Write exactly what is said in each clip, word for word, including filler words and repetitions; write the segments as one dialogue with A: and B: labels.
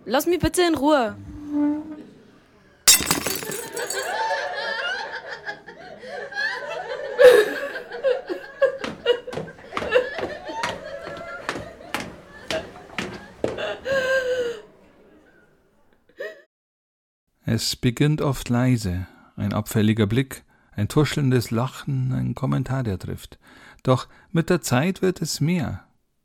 A: lass mich bitte in Ruhe.
B: Es beginnt oft leise, ein abfälliger Blick, ein tuschelndes Lachen, ein Kommentar, der trifft. Doch mit der Zeit wird es mehr.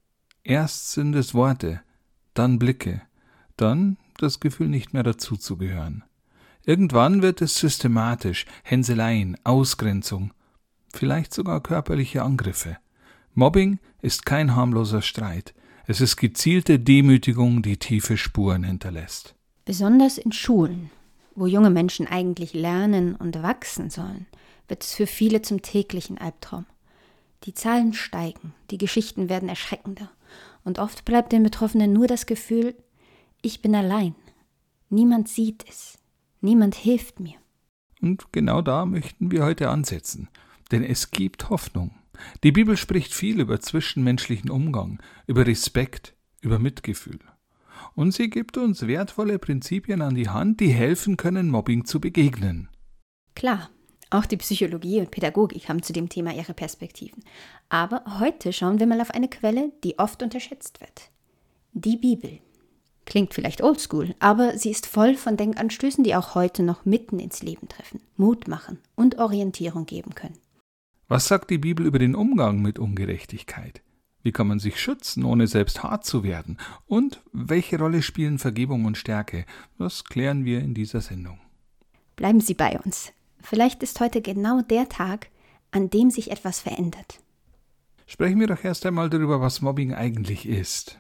B: Erst sind es Worte, dann Blicke, dann das Gefühl, nicht mehr dazuzugehören. Irgendwann wird es systematisch, Hänseleien, Ausgrenzung, vielleicht sogar körperliche Angriffe. Mobbing ist kein harmloser Streit. Es ist gezielte Demütigung, die tiefe Spuren hinterlässt.
C: Besonders in Schulen, wo junge Menschen eigentlich lernen und wachsen sollen, wird es für viele zum täglichen Albtraum. Die Zahlen steigen, die Geschichten werden erschreckender und oft bleibt den Betroffenen nur das Gefühl, ich bin allein, niemand sieht es, niemand hilft mir.
B: Und genau da möchten wir heute ansetzen, denn es gibt Hoffnung. Die Bibel spricht viel über zwischenmenschlichen Umgang, über Respekt, über Mitgefühl. Und sie gibt uns wertvolle Prinzipien an die Hand, die helfen können, Mobbing zu begegnen.
C: Klar, auch die Psychologie und Pädagogik haben zu dem Thema ihre Perspektiven. Aber heute schauen wir mal auf eine Quelle, die oft unterschätzt wird. Die Bibel. Klingt vielleicht oldschool, aber sie ist voll von Denkanstößen, die auch heute noch mitten ins Leben treffen, Mut machen und Orientierung geben können.
B: Was sagt die Bibel über den Umgang mit Ungerechtigkeit? Wie kann man sich schützen, ohne selbst hart zu werden? Und welche Rolle spielen Vergebung und Stärke? Das klären wir in dieser Sendung.
C: Bleiben Sie bei uns. Vielleicht ist heute genau der Tag, an dem sich etwas verändert.
B: Sprechen wir doch erst einmal darüber, was Mobbing eigentlich ist.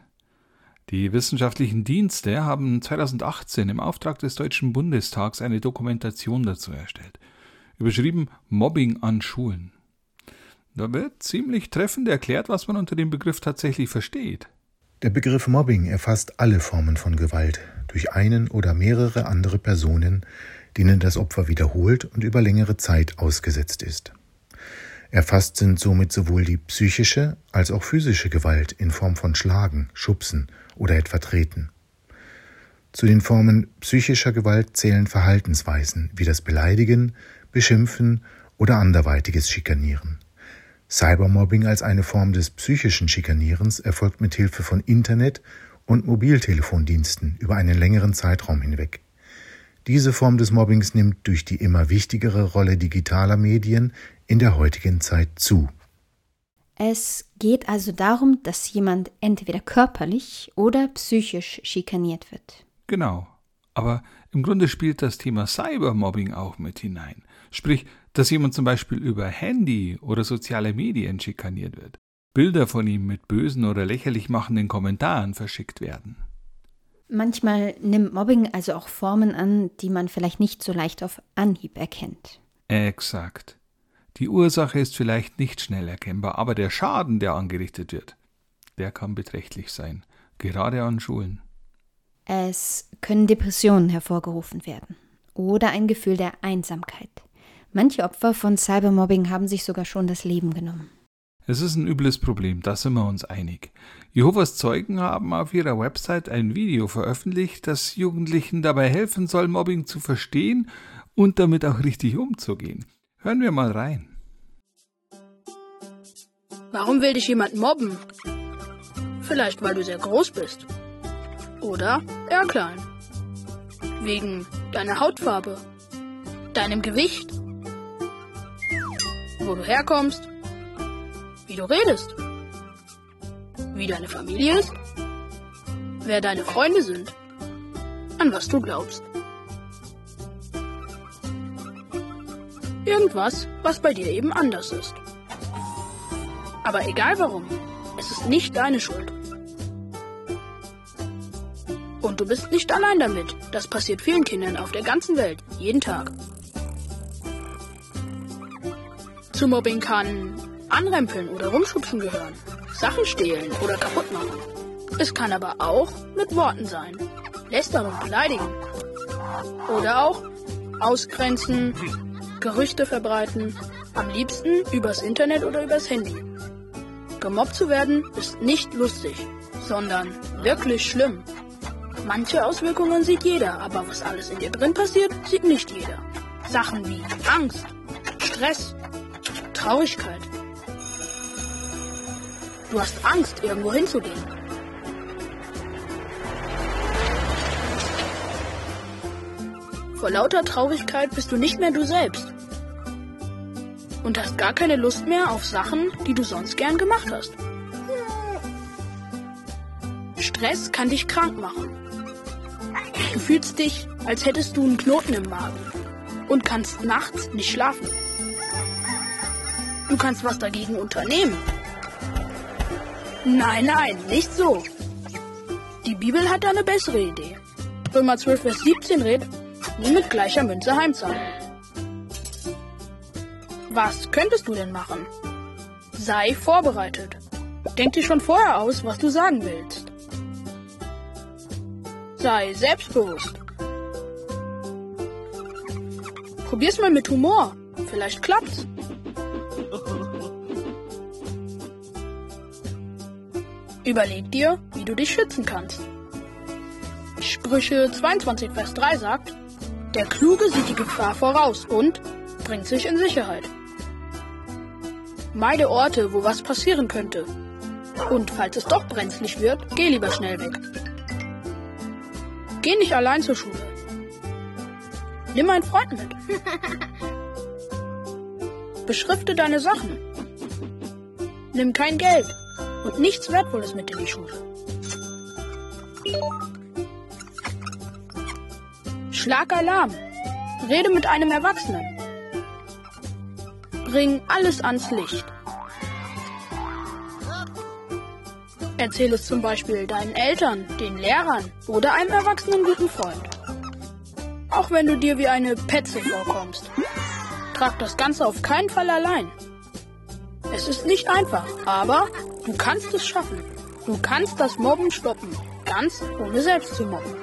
B: Die wissenschaftlichen Dienste haben zweitausendachtzehn im Auftrag des Deutschen Bundestags eine Dokumentation dazu erstellt. Überschrieben Mobbing an Schulen. Da wird ziemlich treffend erklärt, was man unter dem Begriff tatsächlich versteht.
D: Der Begriff Mobbing erfasst alle Formen von Gewalt durch einen oder mehrere andere Personen, denen das Opfer wiederholt und über längere Zeit ausgesetzt ist. Erfasst sind somit sowohl die psychische als auch physische Gewalt in Form von Schlagen, Schubsen oder etwa Treten. Zu den Formen psychischer Gewalt zählen Verhaltensweisen wie das Beleidigen, Beschimpfen oder anderweitiges Schikanieren. Cybermobbing als eine Form des psychischen Schikanierens erfolgt mit Hilfe von Internet- und Mobiltelefondiensten über einen längeren Zeitraum hinweg. Diese Form des Mobbings nimmt durch die immer wichtigere Rolle digitaler Medien in der heutigen Zeit zu.
C: Es geht also darum, dass jemand entweder körperlich oder psychisch schikaniert wird.
B: Genau, aber im Grunde spielt das Thema Cybermobbing auch mit hinein. Sprich, dass jemand zum Beispiel über Handy oder soziale Medien schikaniert wird. Bilder von ihm mit bösen oder lächerlich machenden Kommentaren verschickt werden.
C: Manchmal nimmt Mobbing also auch Formen an, die man vielleicht nicht so leicht auf Anhieb erkennt.
B: Exakt. Die Ursache ist vielleicht nicht schnell erkennbar, aber der Schaden, der angerichtet wird, der kann beträchtlich sein, gerade an Schulen.
C: Es können Depressionen hervorgerufen werden oder ein Gefühl der Einsamkeit. Manche Opfer von Cybermobbing haben sich sogar schon das Leben genommen.
B: Es ist ein übles Problem, da sind wir uns einig. Jehovas Zeugen haben auf ihrer Website ein Video veröffentlicht, das Jugendlichen dabei helfen soll, Mobbing zu verstehen und damit auch richtig umzugehen. Hören wir mal rein.
E: Warum will dich jemand mobben? Vielleicht, weil du sehr groß bist. Oder eher klein. Wegen deiner Hautfarbe, deinem Gewicht, wo du herkommst, wie du redest, wie deine Familie ist, wer deine Freunde sind, an was du glaubst. Irgendwas, was bei dir eben anders ist. Aber egal warum, es ist nicht deine Schuld. Und du bist nicht allein damit. Das passiert vielen Kindern auf der ganzen Welt, jeden Tag. Zu Mobbing kann Anrempeln oder Rumschubsen gehören, Sachen stehlen oder kaputt machen. Es kann aber auch mit Worten sein, lästern und beleidigen. Oder auch ausgrenzen, Gerüchte verbreiten, am liebsten übers Internet oder übers Handy. Gemobbt zu werden ist nicht lustig, sondern wirklich schlimm. Manche Auswirkungen sieht jeder, aber was alles in dir drin passiert, sieht nicht jeder. Sachen wie Angst, Stress, Traurigkeit. Du hast Angst, irgendwo hinzugehen. Vor lauter Traurigkeit bist du nicht mehr du selbst. Und hast gar keine Lust mehr auf Sachen, die du sonst gern gemacht hast. Stress kann dich krank machen. Du fühlst dich, als hättest du einen Knoten im Magen und kannst nachts nicht schlafen. Du kannst was dagegen unternehmen. Nein, nein, nicht so. Die Bibel hat da eine bessere Idee. Römer zwölf, Vers siebzehn redet, nie mit gleicher Münze heimzahlen. Was könntest du denn machen? Sei vorbereitet. Denk dir schon vorher aus, was du sagen willst. Sei selbstbewusst. Probier's mal mit Humor. Vielleicht klappt's. Überleg dir, wie du dich schützen kannst. Sprüche zweiundzwanzig, Vers drei sagt, der Kluge sieht die Gefahr voraus und bringt sich in Sicherheit. Meide Orte, wo was passieren könnte. Und falls es doch brenzlig wird, geh lieber schnell weg. Geh nicht allein zur Schule. Nimm einen Freund mit. Beschrifte deine Sachen. Nimm kein Geld und nichts Wertvolles mit in die Schule. Schlag Alarm. Rede mit einem Erwachsenen. Bring alles ans Licht. Erzähl es zum Beispiel deinen Eltern, den Lehrern oder einem erwachsenen guten Freund. Auch wenn du dir wie eine Petze vorkommst. Trag das Ganze auf keinen Fall allein. Es ist nicht einfach, aber du kannst es schaffen. Du kannst das Mobben stoppen, ganz ohne selbst zu mobben.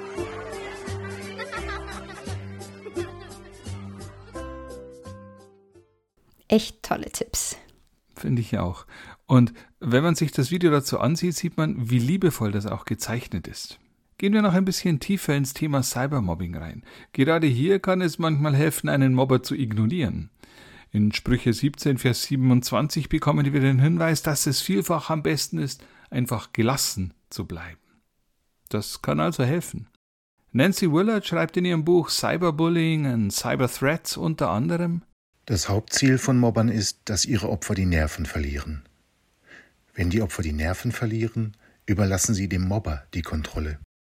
C: Echt tolle Tipps.
B: Finde ich auch. Und wenn man sich das Video dazu ansieht, sieht man, wie liebevoll das auch gezeichnet ist. Gehen wir noch ein bisschen tiefer ins Thema Cybermobbing rein. Gerade hier kann es manchmal helfen, einen Mobber zu ignorieren. In Sprüche siebzehn, Vers siebenundzwanzig bekommen wir den Hinweis, dass es vielfach am besten ist, einfach gelassen zu bleiben. Das kann also helfen. Nancy Willard schreibt in ihrem Buch Cyberbullying and Cyberthreats unter anderem:
D: Das Hauptziel von Mobbern ist, dass ihre Opfer die Nerven verlieren. Wenn die Opfer die Nerven verlieren, überlassen sie dem Mobber die Kontrolle.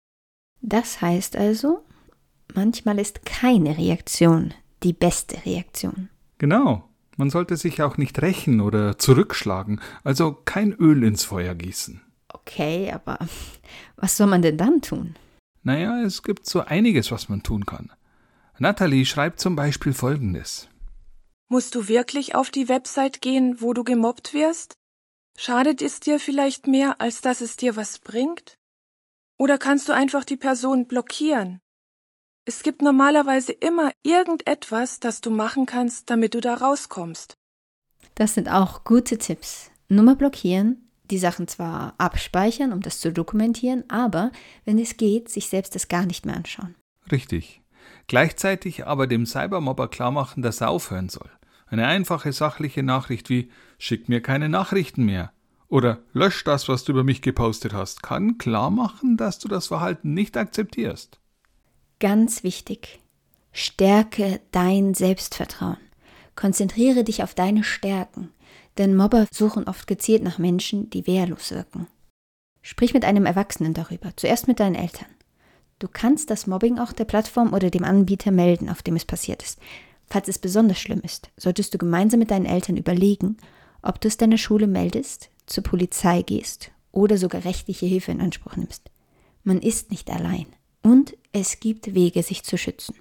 C: Das heißt also, manchmal ist keine Reaktion die beste Reaktion.
B: Genau, man sollte sich auch nicht rächen oder zurückschlagen, also kein Öl ins Feuer gießen.
C: Okay, aber was soll man denn dann tun?
B: Naja, es gibt so einiges, was man tun kann. Natalie schreibt zum Beispiel Folgendes:
A: Musst du wirklich auf die Website gehen, wo du gemobbt wirst? Schadet es dir vielleicht mehr, als dass es dir was bringt? Oder kannst du einfach die Person blockieren? Es gibt normalerweise immer irgendetwas, das du machen kannst, damit du da rauskommst.
C: Das sind auch gute Tipps. Nummer blockieren, die Sachen zwar abspeichern, um das zu dokumentieren, aber, wenn es geht, sich selbst das gar nicht mehr anschauen.
B: Richtig. Gleichzeitig aber dem Cybermobber klarmachen, dass er aufhören soll. Eine einfache, sachliche Nachricht wie »Schick mir keine Nachrichten mehr« oder »Lösch das, was du über mich gepostet hast«, kann klarmachen, dass du das Verhalten nicht akzeptierst.
C: Ganz wichtig, stärke dein Selbstvertrauen. Konzentriere dich auf deine Stärken, denn Mobber suchen oft gezielt nach Menschen, die wehrlos wirken. Sprich mit einem Erwachsenen darüber, zuerst mit deinen Eltern. Du kannst das Mobbing auch der Plattform oder dem Anbieter melden, auf dem es passiert ist. Falls es besonders schlimm ist, solltest du gemeinsam mit deinen Eltern überlegen, ob du es deiner Schule meldest, zur Polizei gehst oder sogar rechtliche Hilfe in Anspruch nimmst. Man ist nicht allein und es gibt Wege, sich zu schützen.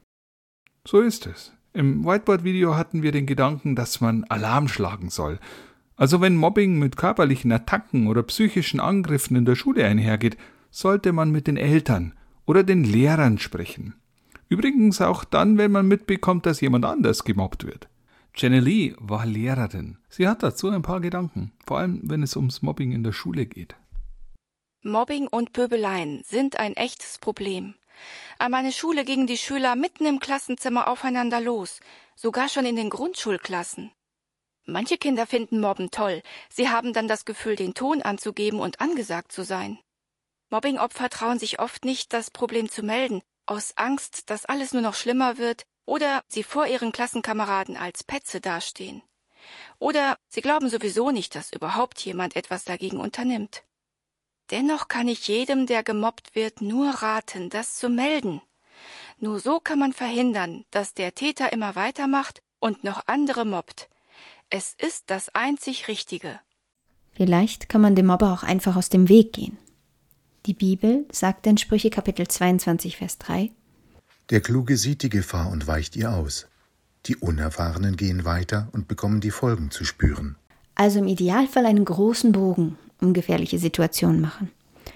B: So ist es. Im Whiteboard-Video hatten wir den Gedanken, dass man Alarm schlagen soll. Also wenn Mobbing mit körperlichen Attacken oder psychischen Angriffen in der Schule einhergeht, sollte man mit den Eltern oder den Lehrern sprechen. Übrigens auch dann, wenn man mitbekommt, dass jemand anders gemobbt wird. Jenny Lee war Lehrerin. Sie hat dazu ein paar Gedanken, vor allem wenn es ums Mobbing in der Schule geht.
F: Mobbing und Pöbeleien sind ein echtes Problem. An meiner Schule gingen die Schüler mitten im Klassenzimmer aufeinander los, sogar schon in den Grundschulklassen. Manche Kinder finden Mobben toll. Sie haben dann das Gefühl, den Ton anzugeben und angesagt zu sein. Mobbingopfer trauen sich oft nicht, das Problem zu melden, aus Angst, dass alles nur noch schlimmer wird oder sie vor ihren Klassenkameraden als Petze dastehen. Oder sie glauben sowieso nicht, dass überhaupt jemand etwas dagegen unternimmt. Dennoch kann ich jedem, der gemobbt wird, nur raten, das zu melden. Nur so kann man verhindern, dass der Täter immer weitermacht und noch andere mobbt. Es ist das einzig Richtige.
C: Vielleicht kann man dem Mobber auch einfach aus dem Weg gehen. Die Bibel sagt in Sprüche Kapitel zweiundzwanzig, Vers drei:
D: Der Kluge sieht die Gefahr und weicht ihr aus. Die Unerfahrenen gehen weiter und bekommen die Folgen zu spüren.
C: Also im Idealfall einen großen Bogen um gefährliche Situationen machen.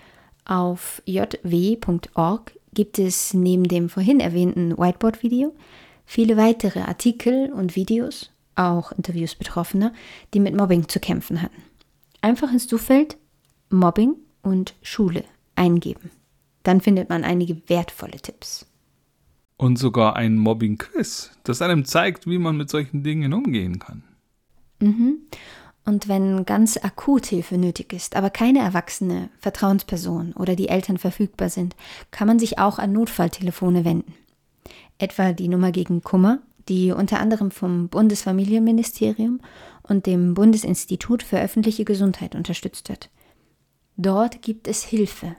C: Auf j w punkt org gibt es neben dem vorhin erwähnten Whiteboard-Video viele weitere Artikel und Videos, auch Interviews Betroffener, die mit Mobbing zu kämpfen hatten. Einfach ins Suchfeld Mobbing und Schule eingeben. Dann findet man einige wertvolle Tipps.
B: Und sogar ein Mobbing-Quiz, das einem zeigt, wie man mit solchen Dingen umgehen kann.
C: Mhm. Und wenn ganz akut Hilfe nötig ist, aber keine erwachsene Vertrauensperson oder die Eltern verfügbar sind, kann man sich auch an Notfalltelefone wenden. Etwa die Nummer gegen Kummer, die unter anderem vom Bundesfamilienministerium und dem Bundesinstitut für öffentliche Gesundheit unterstützt wird. Dort gibt es Hilfe.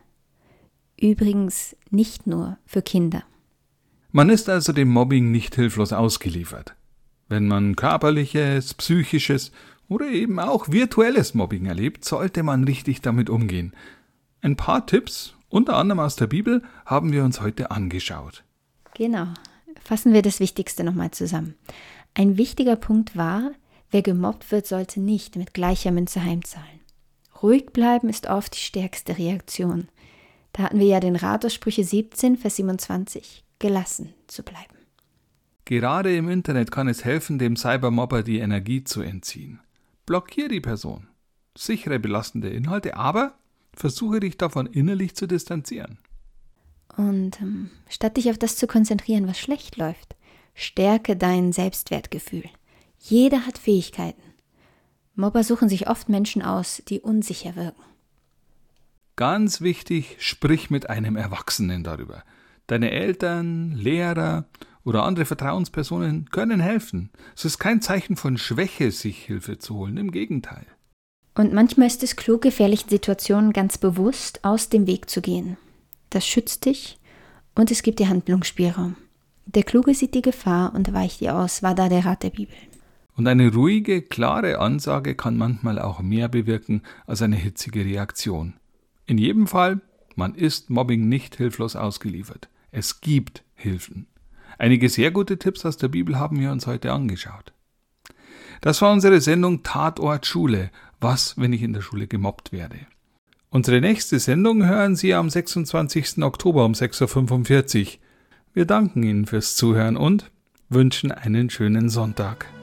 C: Übrigens nicht nur für Kinder.
B: Man ist also dem Mobbing nicht hilflos ausgeliefert. Wenn man körperliches, psychisches oder eben auch virtuelles Mobbing erlebt, sollte man richtig damit umgehen. Ein paar Tipps, unter anderem aus der Bibel, haben wir uns heute angeschaut.
C: Genau. Fassen wir das Wichtigste nochmal zusammen. Ein wichtiger Punkt war, wer gemobbt wird, sollte nicht mit gleicher Münze heimzahlen. Ruhig bleiben ist oft die stärkste Reaktion. Da hatten wir ja den Rat aus Sprüche siebzehn, Vers siebenundzwanzig, gelassen zu bleiben.
B: Gerade im Internet kann es helfen, dem Cybermobber die Energie zu entziehen. Blockier die Person. Sichere belastende Inhalte, aber versuche dich davon innerlich zu distanzieren.
C: Und ähm, statt dich auf das zu konzentrieren, was schlecht läuft, stärke dein Selbstwertgefühl. Jeder hat Fähigkeiten. Mobber suchen sich oft Menschen aus, die unsicher wirken.
B: Ganz wichtig, sprich mit einem Erwachsenen darüber. Deine Eltern, Lehrer oder andere Vertrauenspersonen können helfen. Es ist kein Zeichen von Schwäche, sich Hilfe zu holen, im Gegenteil.
C: Und manchmal ist es klug, gefährlichen Situationen ganz bewusst aus dem Weg zu gehen. Das schützt dich und es gibt dir Handlungsspielraum. Der Kluge sieht die Gefahr und weicht ihr aus, war da der Rat der Bibel.
B: Und eine ruhige, klare Ansage kann manchmal auch mehr bewirken als eine hitzige Reaktion. In jedem Fall, man ist Mobbing nicht hilflos ausgeliefert. Es gibt Hilfen. Einige sehr gute Tipps aus der Bibel haben wir uns heute angeschaut. Das war unsere Sendung Tatort Schule. Was, wenn ich in der Schule gemobbt werde? Unsere nächste Sendung hören Sie am sechsundzwanzigsten Oktober um sechs Uhr fünfundvierzig. Wir danken Ihnen fürs Zuhören und wünschen einen schönen Sonntag.